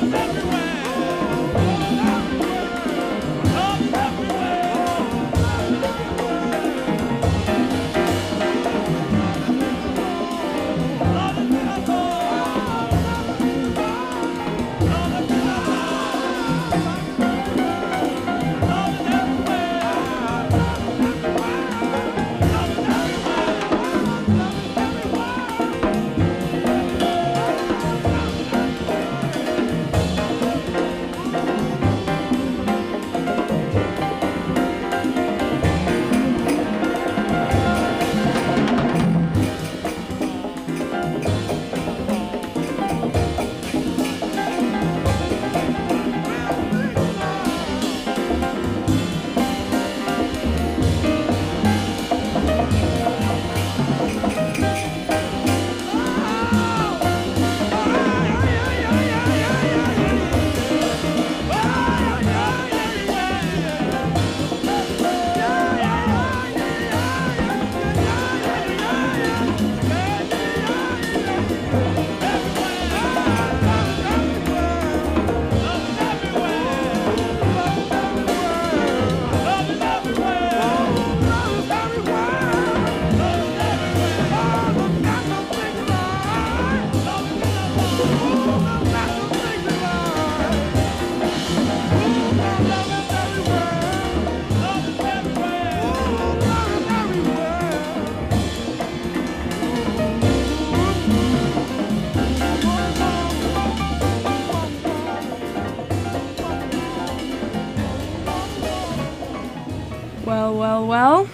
Well.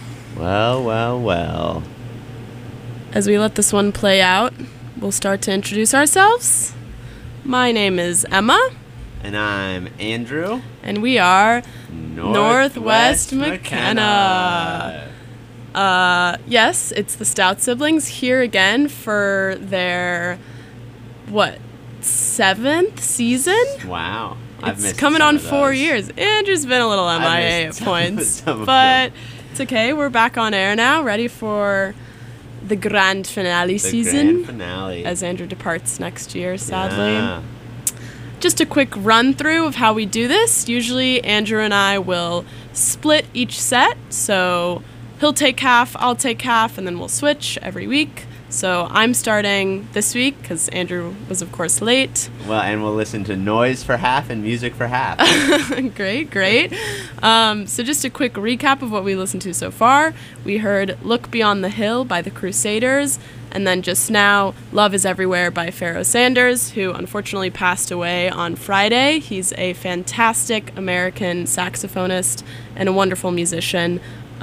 As we let this one play out, we'll start to introduce ourselves. My name is Emma. And I'm Andrew. And we are Northwest McKenna. Yes, it's the Stout Siblings here again for their, 7th season? Wow. It's coming on 4 years. Andrew's been a little MIA at points. But it's okay. We're back on air now, ready for the grand finale season. Grand finale. As Andrew departs next year, sadly. Yeah. Just a quick run through of how we do this. Usually Andrew and I will split each set. So he'll take half, I'll take half, and then we'll switch every week. So I'm starting this week because Andrew was, of course, late. Well, and we'll listen to noise for half and music for half. Great. So just a quick recap of what we listened to so far. We heard Look Beyond the Hill by the Crusaders, and then just now, Love Is Everywhere by Pharoah Sanders, who unfortunately passed away on Friday. He's a fantastic American saxophonist and a wonderful musician.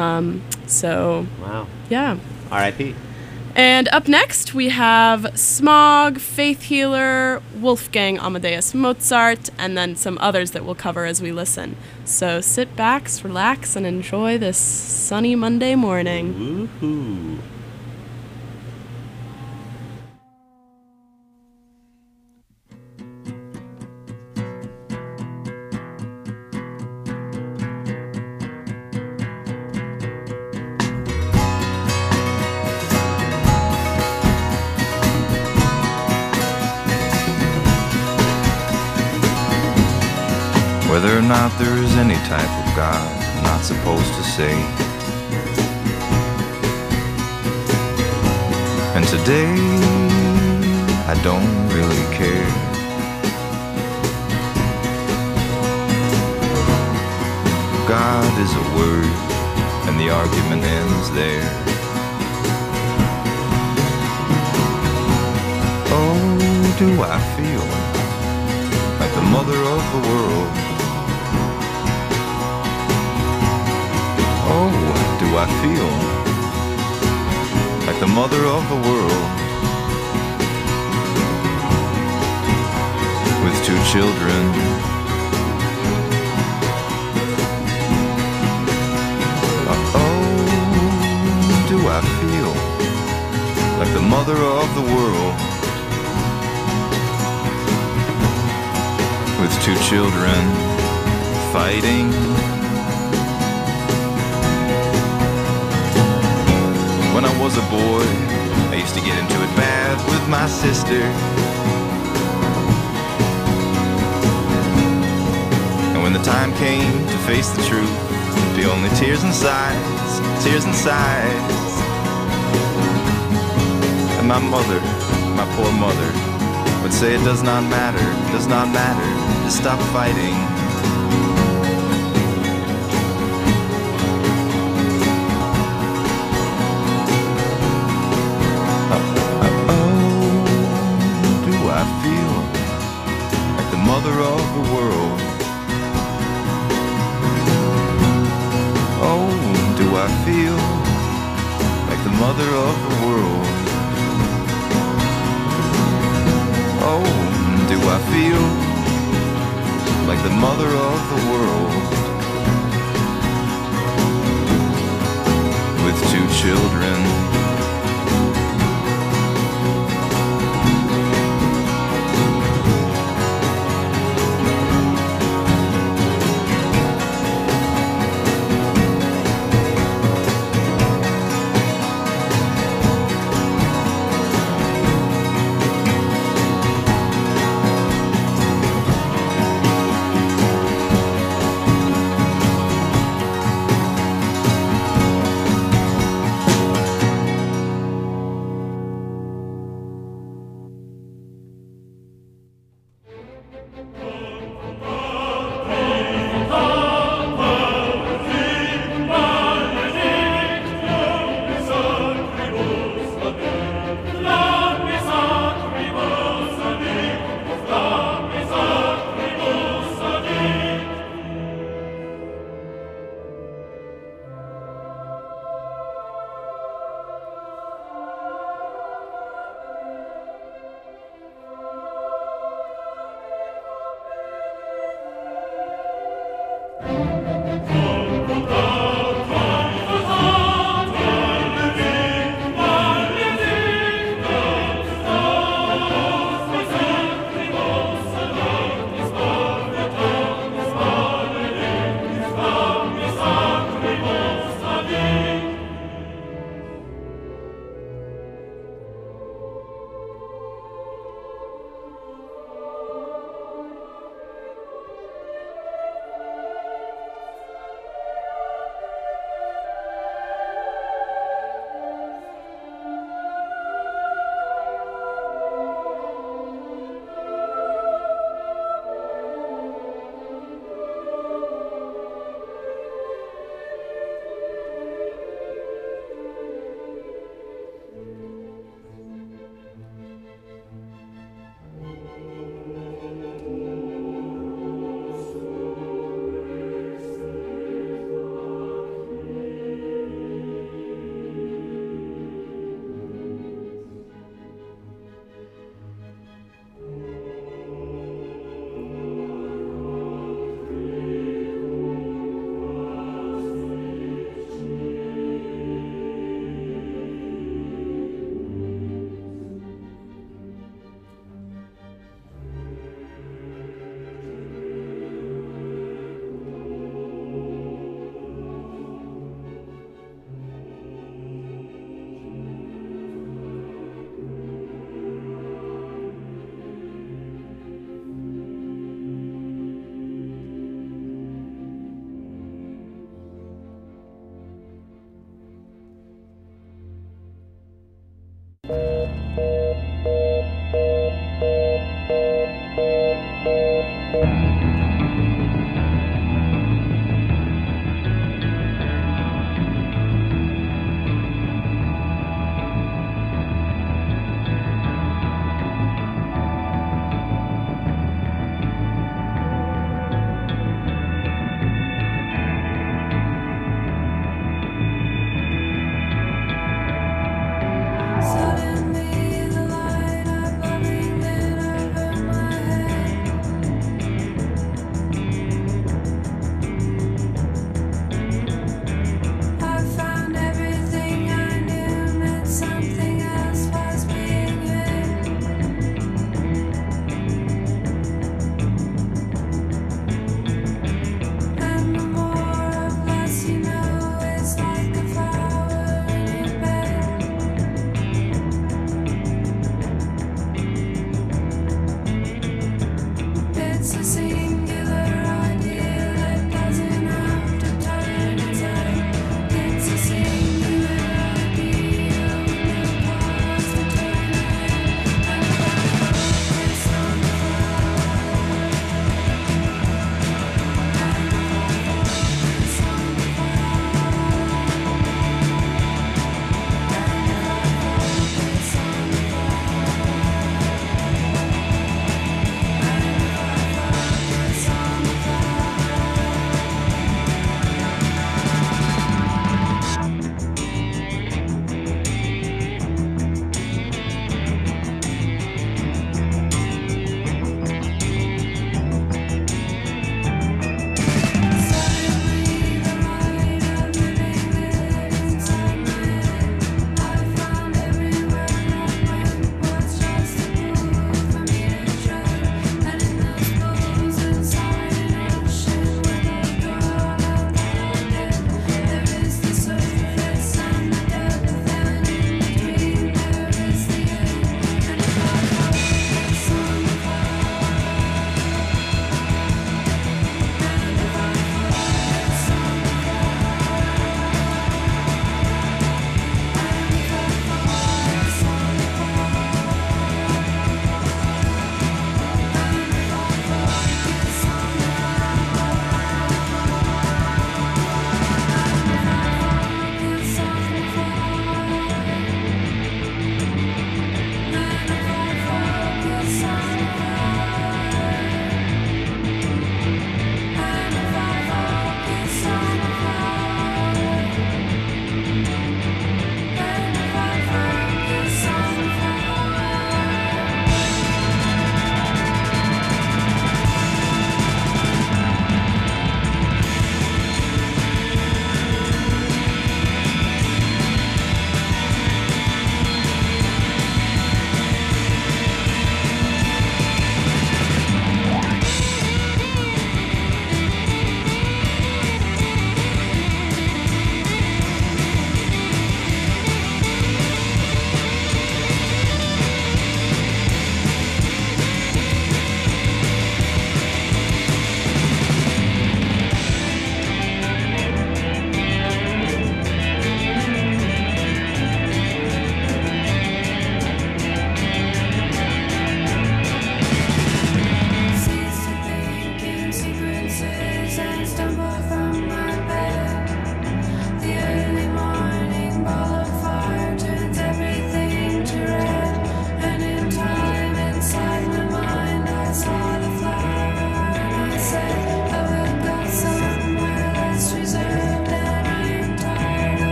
Wow. Yeah. R.I.P. And up next, we have Smog, Faith Healer, Wolfgang Amadeus Mozart, and then some others that we'll cover as we listen. So sit back, relax, and enjoy this sunny Monday morning. Woohoo. Whether or not there is any type of God, I'm not supposed to say. And today, I don't really care. God is a word, and the argument ends there. Oh, do I feel like the mother of the world? Oh, do I feel like the mother of the world? With 2 children. Oh, do I feel like the mother of the world? With 2 children fighting. When I was a boy, I used to get into it bad with my sister. time came to face the truth, the only tears and sighs, tears and sighs. And my mother, my poor mother, would say it does not matter, does not matter, just stop fighting. Mother of the world. Oh, do I feel like the mother of the world? Oh, do I feel like the mother of the world? With 2 children.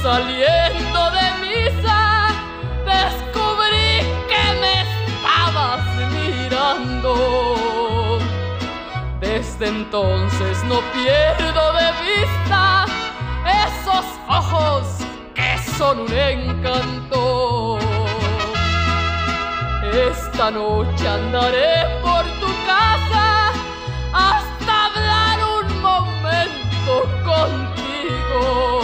Saliendo de misa, descubrí que me estabas mirando. Desde entonces no pierdo de vista esos ojos que son un encanto. Esta noche andaré por tu casa hasta hablar un momento contigo,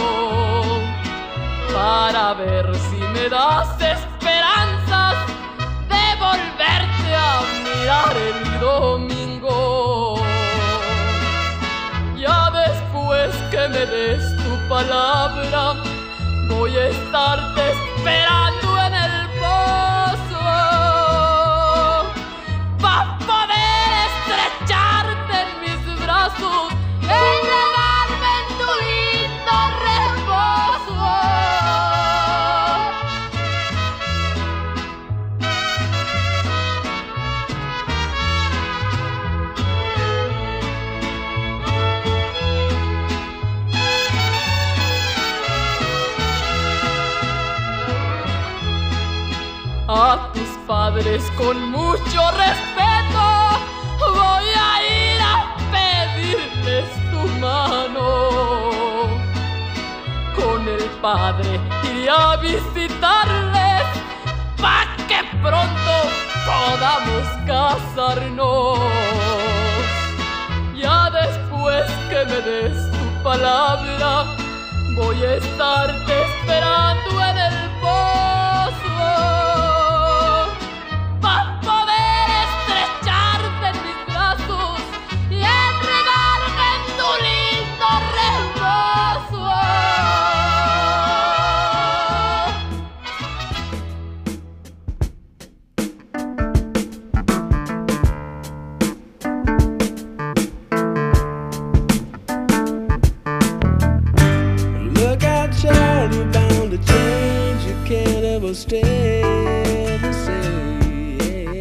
para ver si me das esperanzas de volverte a mirar el domingo. Ya después que me des tu palabra, voy a estarte esperando en el pozo, para poder estrecharte en mis brazos, enredarme en tu lindo reposo. A tus padres con mucho respeto voy a ir a pedirles tu mano. Con el padre iré a visitarles pa' que pronto podamos casarnos. Ya después que me des tu palabra, voy a estarte esperando en el pozo, para poder estrecharte en mis brazos y enredarme en tu lindo reposo. Look out, child, you're bound to change. You can't ever stay the same.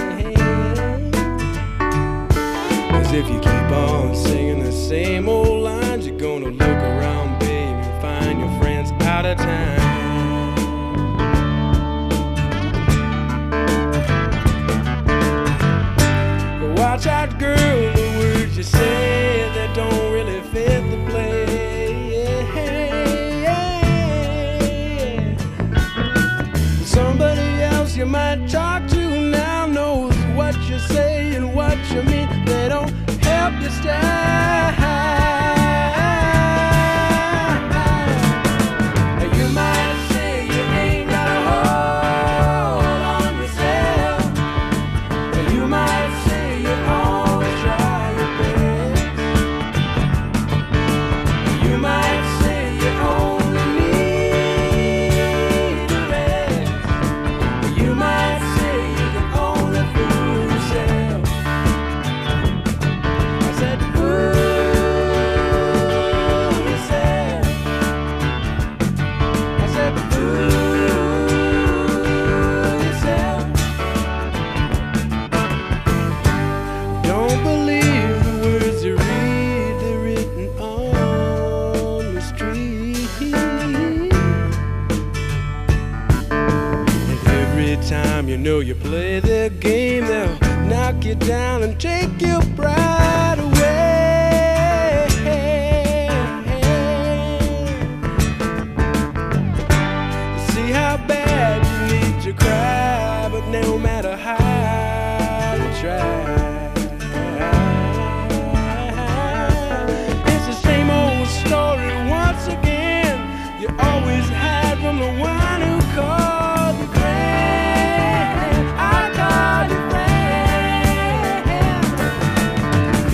'Cause if you keep on singing the same old lines, you're gonna look around, baby, and find your friends out of time. Watch out, girl, the words you say that don't really fit the play. Somebody else you might talk to now knows what you say and what you mean. They don't help you stay. You might say you ain't got a hold on yourself. You might say you always try your best. You might say you only need the rest. You might say you can only fool yourself. I said fool yourself. I said fool yourself. Don't believe the words you read, they're written on the street. And every time you know you play their game, they'll knock you down and take your pride away. See how bad you need to cry, but no matter how you try, it's the same old story once again. You always hide from the one who called you friend. I called you friend.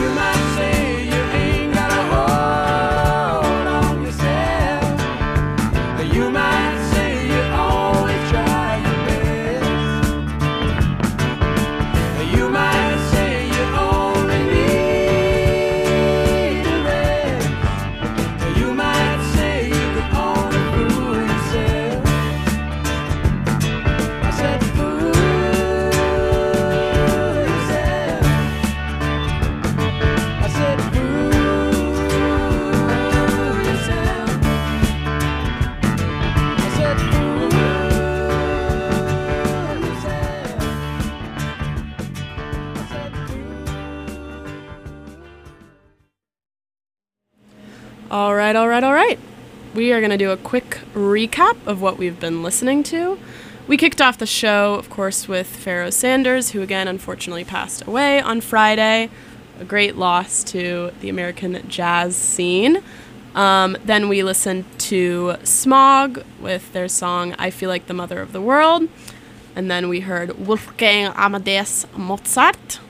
All right, all right, all right. We are going to do a quick recap of what we've been listening to. We kicked off the show, of course, with Pharoah Sanders, who again unfortunately passed away on Friday. A great loss to the American jazz scene. Then we listened to Smog with their song I Feel Like the Mother of the World. And then we heard Wolfgang Amadeus Mozart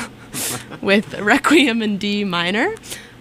with Requiem in D minor.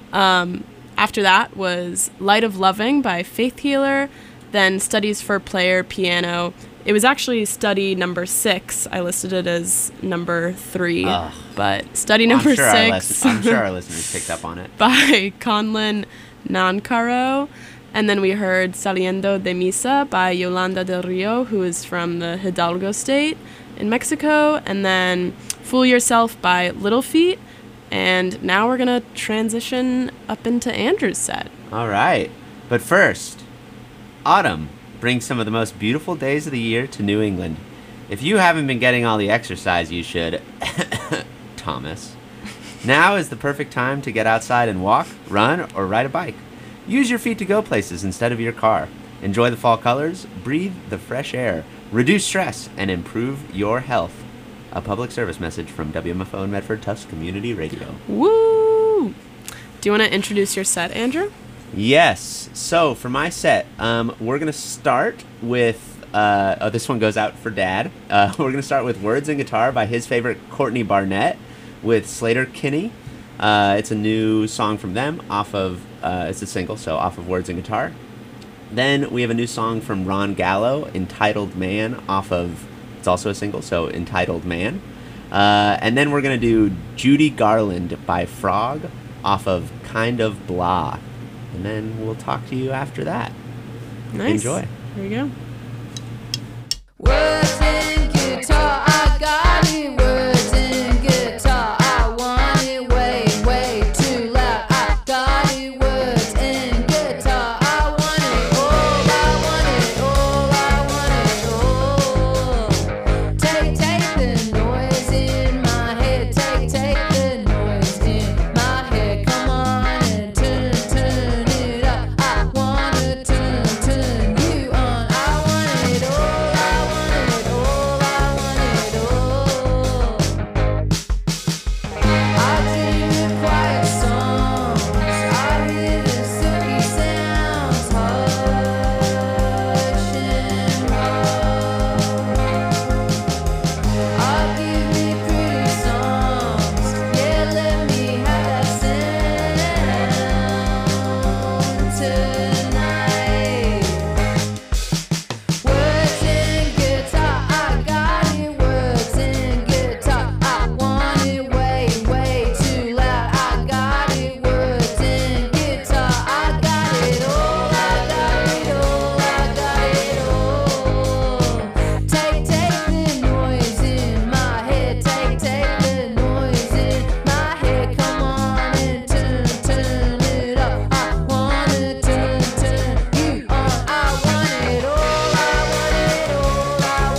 After that was Light of Loving by Faith Healer, then Studies for Player Piano. It was actually study number 6. I listed it as number 3, but study number 6 I'm sure our listeners picked up on it. by Conlon Nancaro. And then we heard Saliendo de Misa by Yolanda del Rio, who is from the Hidalgo state in Mexico. And then Fool Yourself by Little Feat. And now we're going to transition up into Andrew's set. All right. But first, autumn brings some of the most beautiful days of the year to New England. If you haven't been getting all the exercise you should, Thomas, now is the perfect time to get outside and walk, run, or ride a bike. Use your feet to go places instead of your car. Enjoy the fall colors, breathe the fresh air, reduce stress, and improve your health. A public service message from WMFO and Medford Tufts Community Radio. Woo! Do you want to introduce your set, Andrew? Yes. So for my set, we're going to start with, this one goes out for Dad. We're going to start with Words and Guitar by his favorite Courtney Barnett with Slater Kinney. It's a new song from them off of, it's a single, so off of Words and Guitar. Then we have a new song from Ron Gallo, entitled Man, off of, it's also a single, so entitled Man. And then we're going to do Judy Garland by Frog off of Kind of Blah. And then we'll talk to you after that. Nice. Enjoy. Here you go. Words and guitar, I got it. Words and guitar, I want it way, way too loud. I got it. Words and guitar, I want it all. I want it all. I want it all. Take the noise in my head. Take the noise in my head. Come on and turn it up. I wanna turn you on. I want it all. I want it all. I want it all. I dream of quiet songs. I hear the silky sounds, hush and roll. I'll give me pretty songs. Yeah, let me have that sound tonight. Words and guitar, I got it. Words and guitar, I want it way, way too loud. I got it. Words and guitar, I got it all. I got it all. I got it all. Take the noise in my head. Take the noise in my head. Come on and turn it up. I wanna turn you on. I want it all. I want it all. I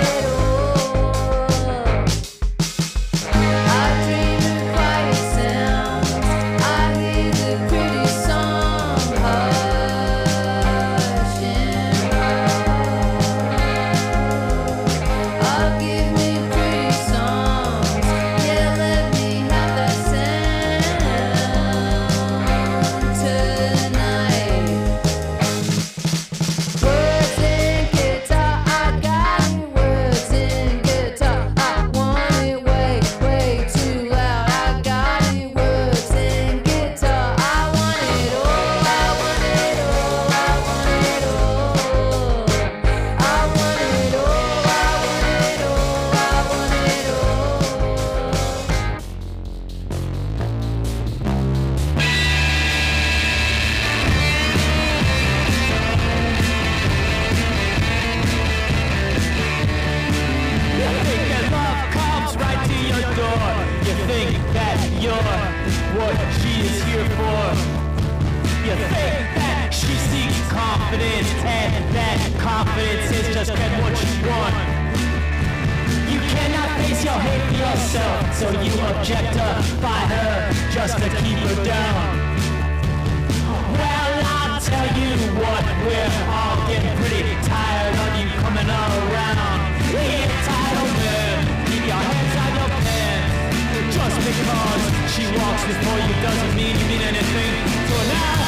want it all. I dream of quiet sounds. I hear the pretty song, hush and roll. I'll give me pretty songs. Yeah, let me have that sound tonight. Words and guitar, I got it. Words and guitar, I want it way, way too loud. I got it. Words and guitar, I want it all. I want it all. I want it all. I want it all. I want it all. I want it all. You think that love comes right to your door. You think that you're what she is here for. You think that she seeks confidence and that confidence is just get what you want. You cannot face your hate for yourself, so you objectify her just to keep her down. Well, we're all getting pretty tired of you coming all around. The entitlement, keep your hands on your pants. Just because she walks before you doesn't mean you mean anything to her now.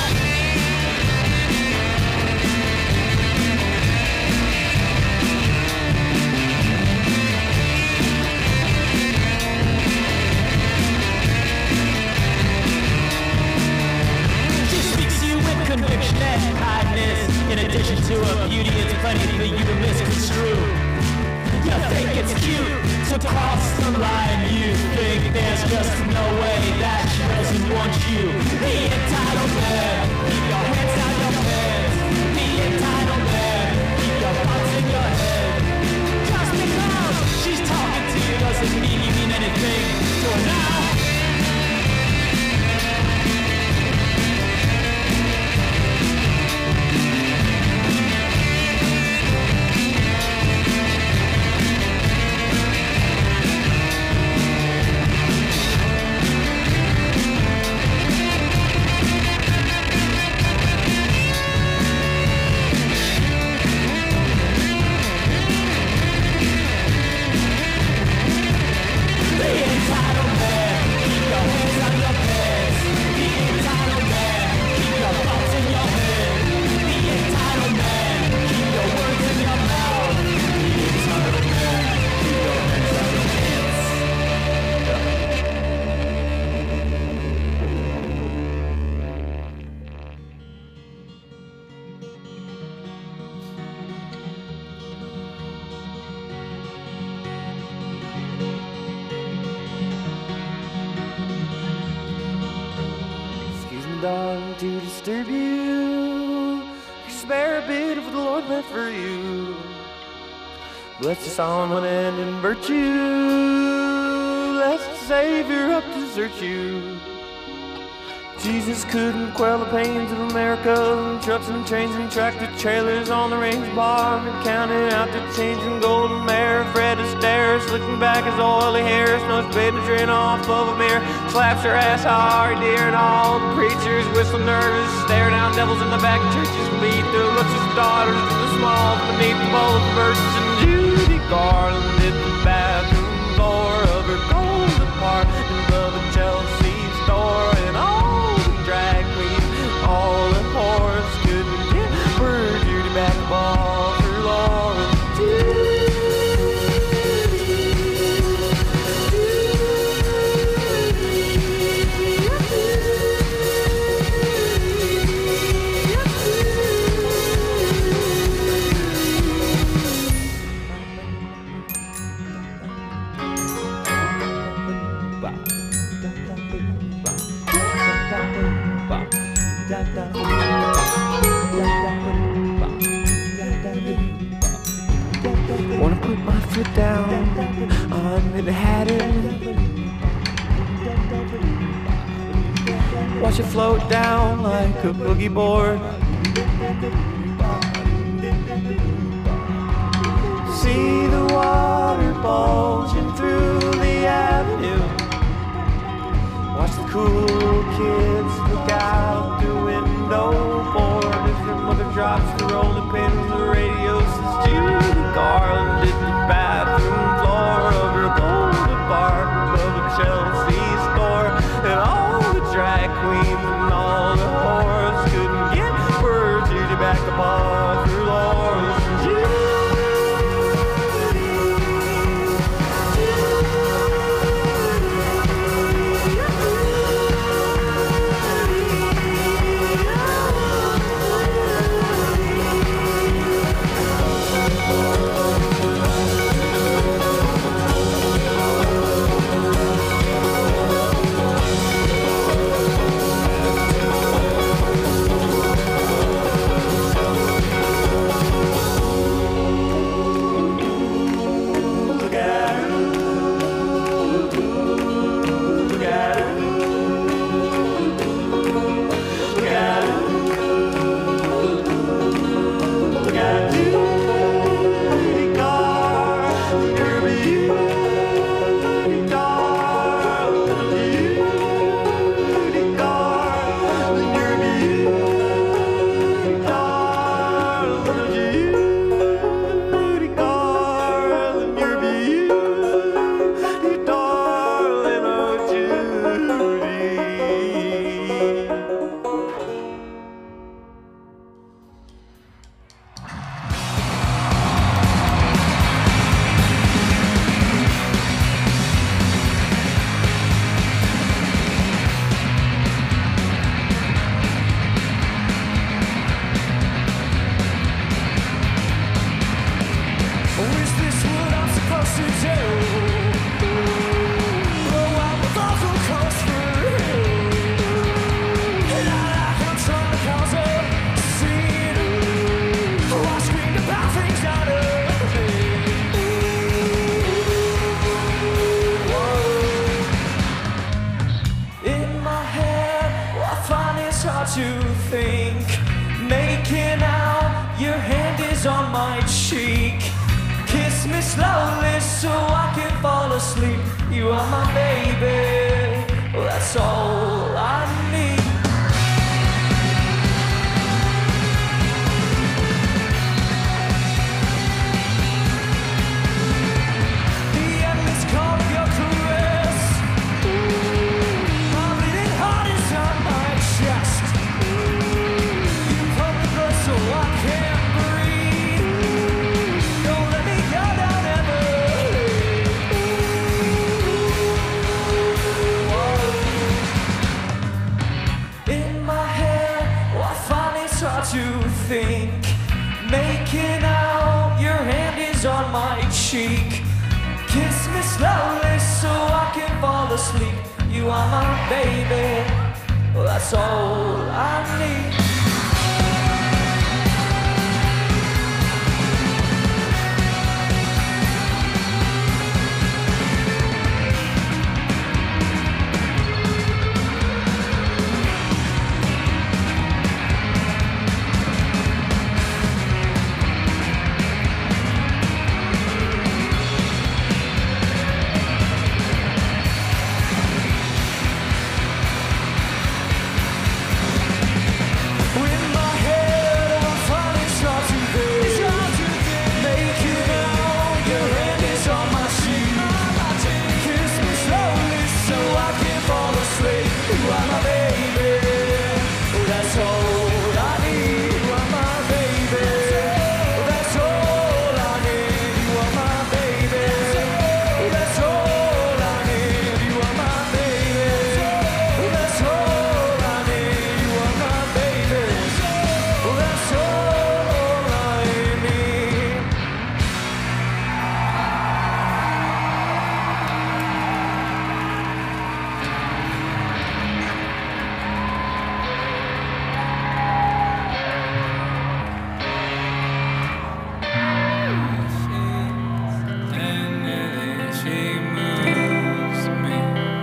Conviction and kindness. In addition to her beauty, it's plenty for you to misconstrue. You think it's cute to cross the line. You think there's just no way that she doesn't want you. The entitlement, keep your hands down your pants. The entitlement, keep your thoughts in your head. Just because she's talking to you doesn't mean you mean anything to her now. Darling, to disturb you, spare a bit of what the Lord left for you. Bless the song with end in virtue, bless the Savior up to search you. Jesus couldn't quell the pains of America, trucks and trains and tractor trailers on the range bar, counting out the change in golden mare. Fred Astaire slicking back his oily hair, snows baby drain off of a mirror, slaps her ass hard, dear, and all the preachers whistle nervous, stare down devils in the back of churches, lead through looks of daughters to the small beneath the bowl of verses. And Judy Garland did the bathroom floor of her golden apartment above a Chelsea store, and all drag queens, all the whores couldn't get her Judy back the ball for Laura. Wanna put my foot down on Manhattan, watch it float down like a boogie board, see the water bulging through the avenue, watch the cool kids look out the window board as their mother drops the rolling pins. The radio says Judy Garland did the bathroom floor of her gold apartment above a Chelsea store, and all the drag queens and all the whores couldn't get her Judy back the ball through Laura's. to think. Making out, your hand is on my cheek. Kiss me slowly so I can fall asleep. You are my baby, well, that's all I need. The endless call of your caress. My bleeding heart is on my chest. You pump the blood so I can't breathe. Don't let me go down ever. In my head, oh, I find it's hard to think. Making out, your hand is on my cheek. Kiss me slowly so I can fall asleep. You are my baby, well, that's all I need. In my head, I find it's hard to think. Making out, your hand is on my cheek. Kiss me slowly so I can fall asleep. You are my baby, oh, that's all I need. You are my baby, oh, that's all I need. You are my baby, oh, that's all I need. You are my baby, oh, that's all I need. You are my baby, oh, that's all I need. She moves me,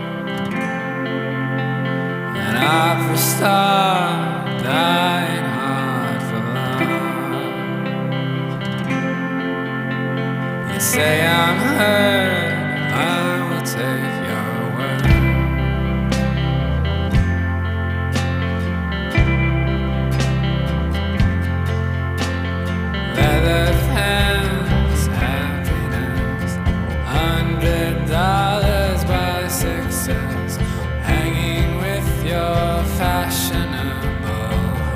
and I first start dying hard for love. You say I'm hurt, I will take your word. Leather pants, happiness, $100 by sixes, hanging with your fashionable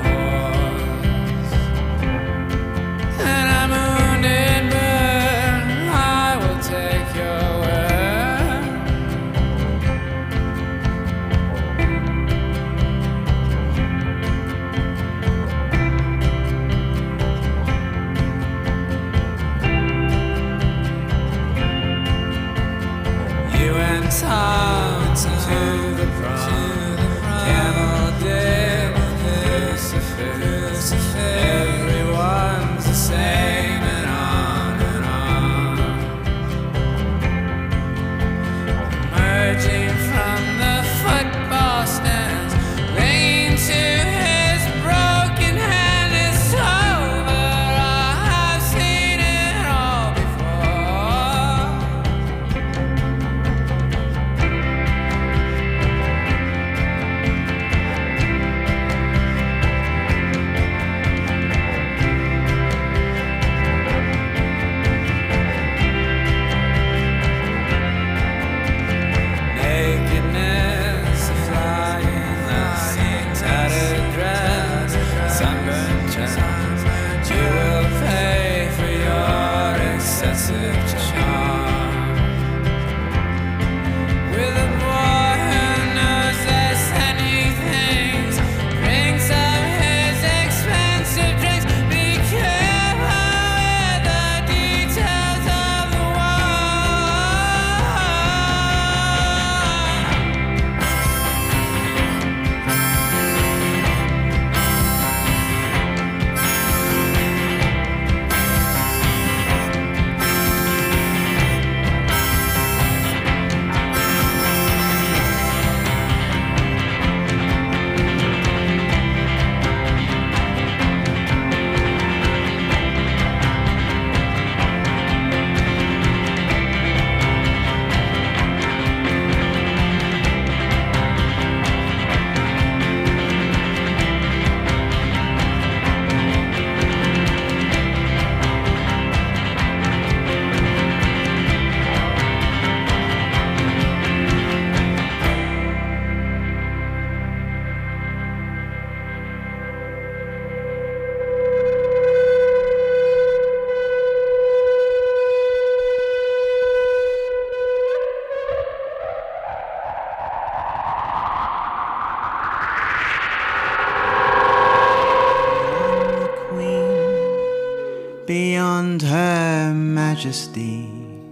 majesty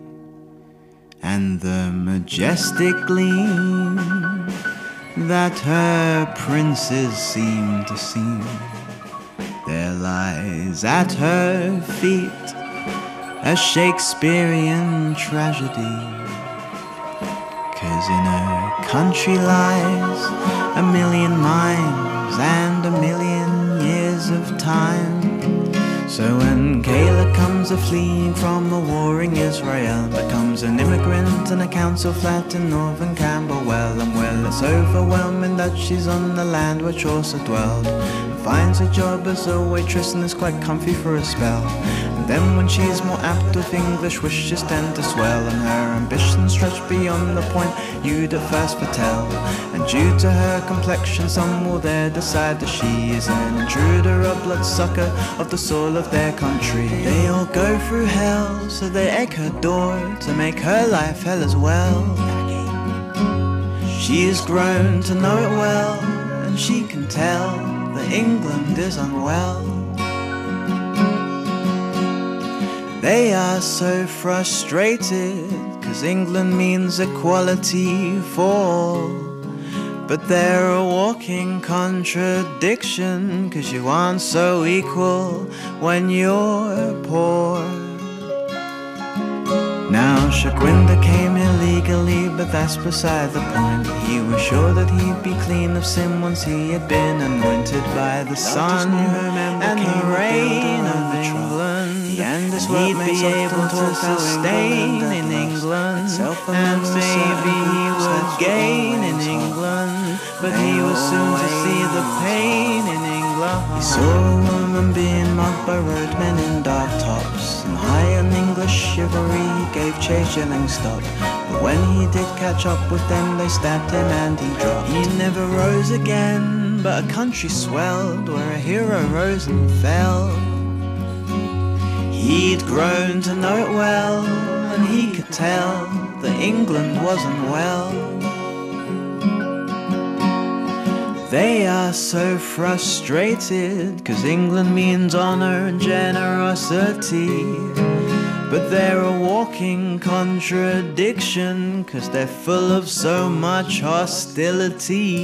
and the majestic gleam that her princes seem to seem. There lies at her feet a Shakespearean tragedy, 'cause in her country lies a million minds and a million years of time. So when Kayla comes a-fleeing from a warring Israel, becomes an immigrant in a council flat in northern Camberwell, and well, it's overwhelming that she's on the land where Chaucer dwelled, and finds a job as a waitress and is quite comfy for a spell. And then when she's more apt with English, wishes tend to swell, and her ambitions stretch beyond the point you'd at first foretell. And due to her complexion, some will there decide that she is an intruder, a bloodsucker of the soil of their country. They all go through hell, so they egg her door to make her life hell as well. She's grown to know it well, and she can tell that England is unwell. They are so frustrated, 'cause England means equality for all. But they're a walking contradiction, 'cause you aren't so equal when you're poor. Now Shaquinda came illegally, but that's beside the point. He was sure that he'd be clean of sin once he had been anointed by the sun and the rain of England. And he'd be able to sustain in England, and maybe he would gain in England, but he was soon to see the pain in England. He saw a woman being mugged by roadmen in dark tops, and high on English chivalry he gave chase yelling stop. But when he did catch up with them, they stabbed him and he dropped. He never rose again, but a country swelled where a hero rose and fell. He'd grown to know it well, and he could tell that England wasn't well. They are so frustrated, 'cause England means honor and generosity, but they're a walking contradiction, 'cause they're full of so much hostility.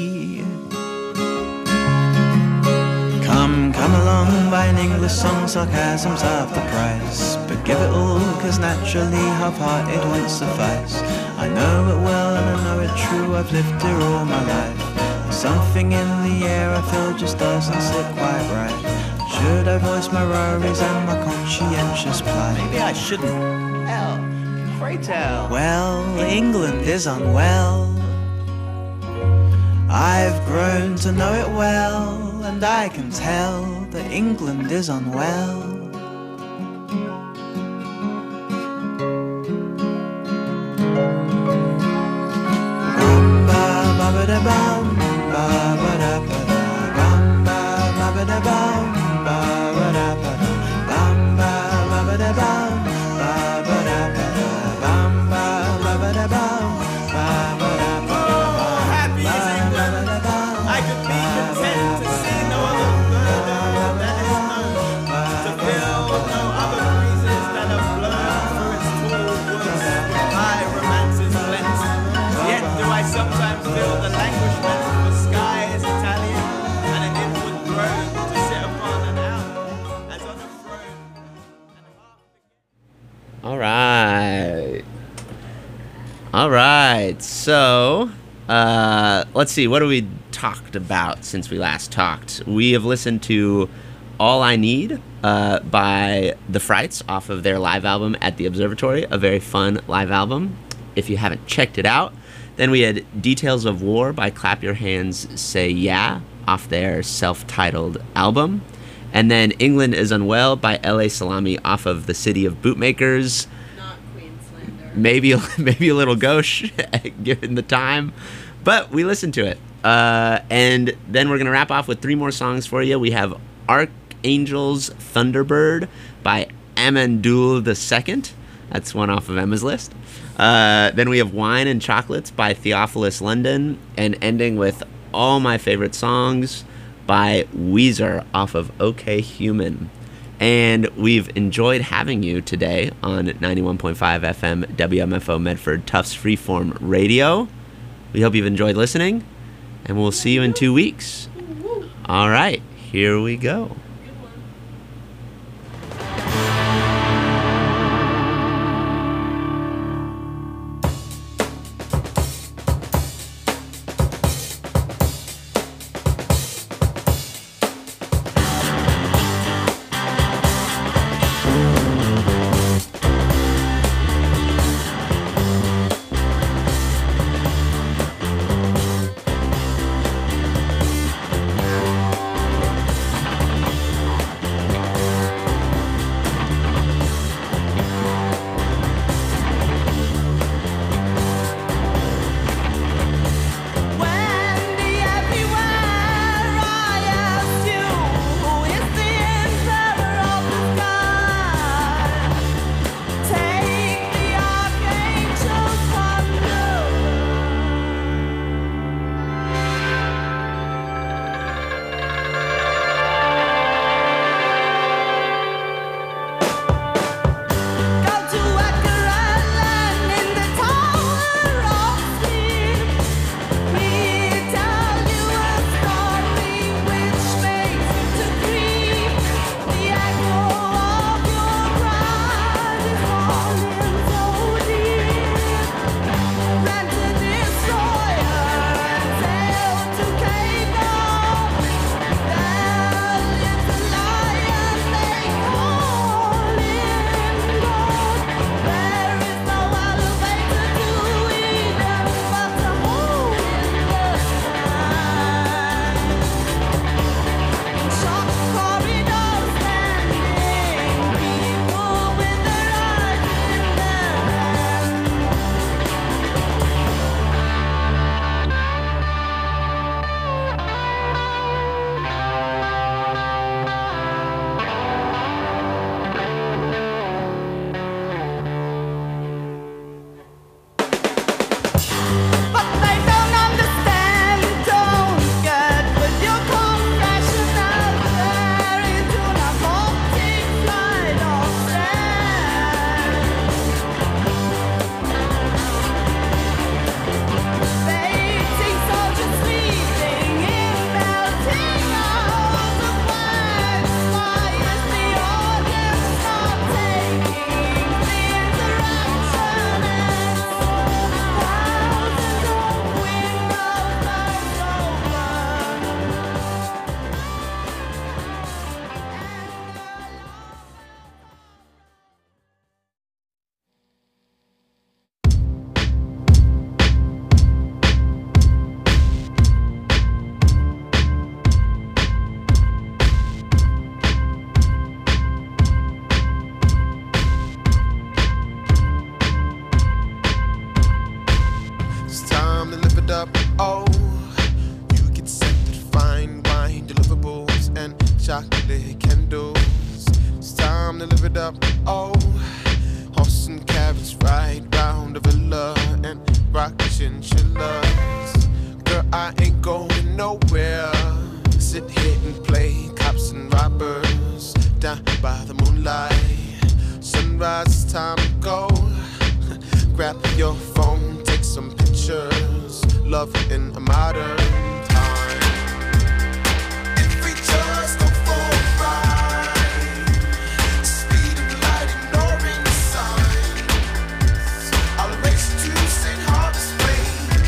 Come along, buy an English song, sarcasm's half the price, but give it all, 'cause naturally half-hearted won't suffice. I know it well and I know it true, I've lived here all my life. Something in the air I feel just doesn't sit quite right. Should I voice my worries and my conscientious plight? Maybe I shouldn't. Hell, pray tell. Well, England is unwell. I've grown to know it well, and I can tell that England is unwell. Happy is England. I could be content to see no other further that is known, to feel no other breezes that have blown through its tall woods with high romances blent. Yet do I sometimes feel the languishment of the sky is Italian, and an inward throne to sit upon and out as on a throne. All right. All right. So, let's see. What have we talked about since we last talked? We have listened to All I Need by The Frights off of their live album at the Observatory, a very fun live album. If you haven't checked it out, then we had Details of War by Clap Your Hands, Say Yeah off their self-titled album. And then England is Unwell by L.A. Salami off of The City of Bootmakers. Not Queenslander. Maybe a little gauche given the time, but we listened to it. And then we're going to wrap off with 3 more songs for you. We have Archangel's Thunderbird by Amandul II. That's one off of Emma's list. Then we have Wine and Chocolates by Theophilus London, and ending with all my favorite songs by Weezer off of OK Human. And we've enjoyed having you today on 91.5 FM WMFO Medford Tufts Freeform Radio. We hope you've enjoyed listening, and we'll see you in 2 weeks. All right, here we go. chocolate candles. It's time to live it up. Oh, horse and carriage ride round the villa and rock chinchillas. Girl, I ain't going nowhere. Sit here and play cops and robbers down by the moonlight. Sunrise, time to go. Grab your phone, take some pictures. Love in a modern time. If we just go for a ride, speed of light, ignoring the signs. I'll race to St. Harvest Way.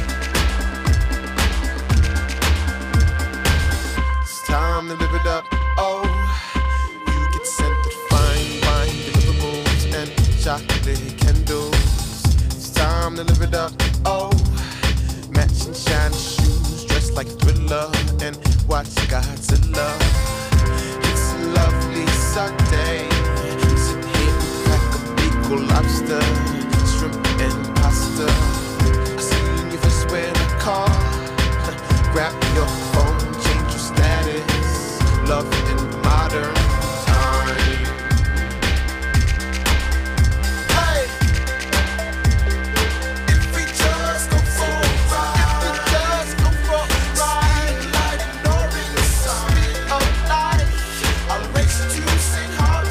It's time to live it up. Oh, you get scented fine wine, deliverables and chocolate candles. Time to live it up, oh. Matching shiny shoes, dressed like a thriller, and watch Godzilla. It's a lovely Sunday. Sit here and crack a big old lobster, shrimp and pasta. I see you first when I call. Grab your phone, change your status. Love in the modern time. St. Harvest.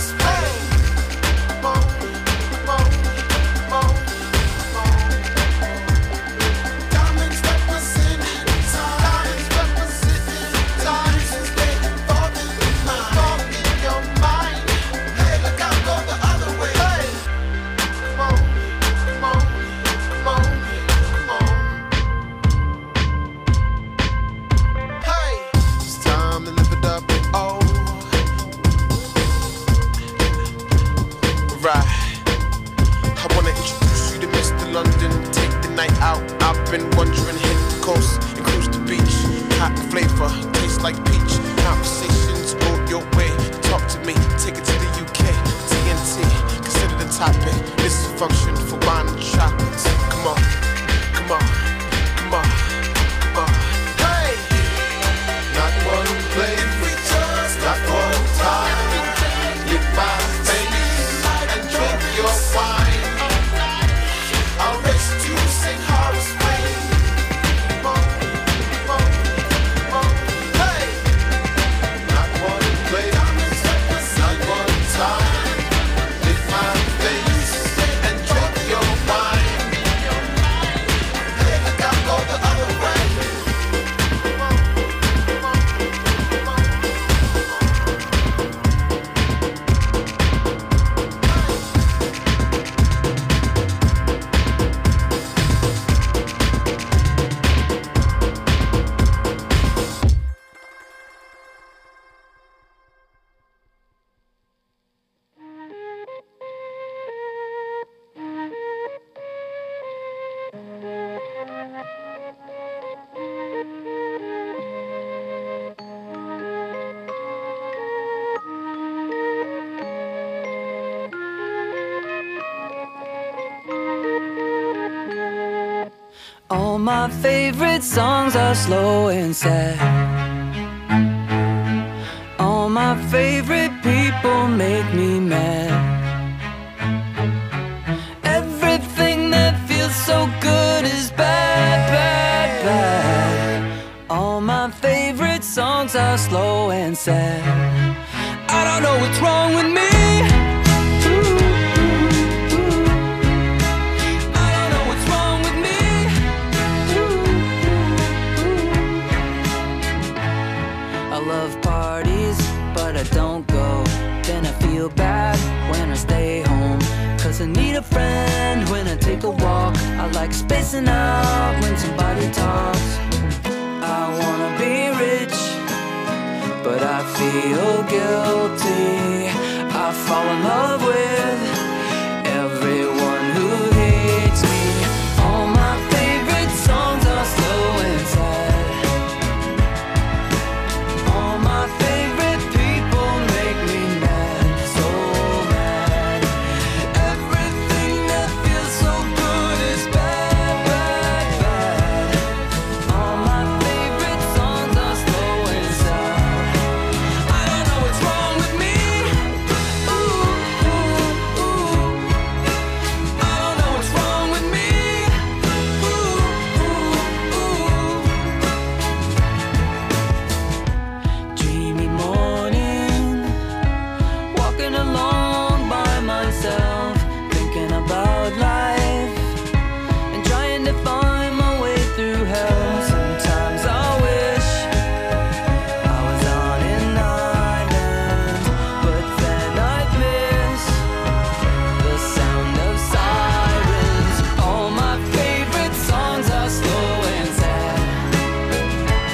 hot flavor, tastes like peach. Conversations go your way. Talk to me, take it to the UK. TNT, consider the topic. This is a function for wine and chocolates. Come on, come on, come on, come on. Hey! Not one place, not one time. Lick my face and drink your wine. I'll race to St. Horace Way. Come on, come on, come on. Hey! Not one place, not one time. Lick my face and drink your wine. Hey, I gotta go the other way. Come on, come on, come on, All my favorite songs are slow and sad. All my favorite people make me mad. Everything that feels so good is bad, bad, bad. All my favorite songs are slow and sad. I don't know what's wrong with me. But I don't go. Then I feel bad when I stay home. Cause I need a friend when I take a walk. I like spacing out when somebody talks. I wanna be rich, but I feel guilty. I fall in love with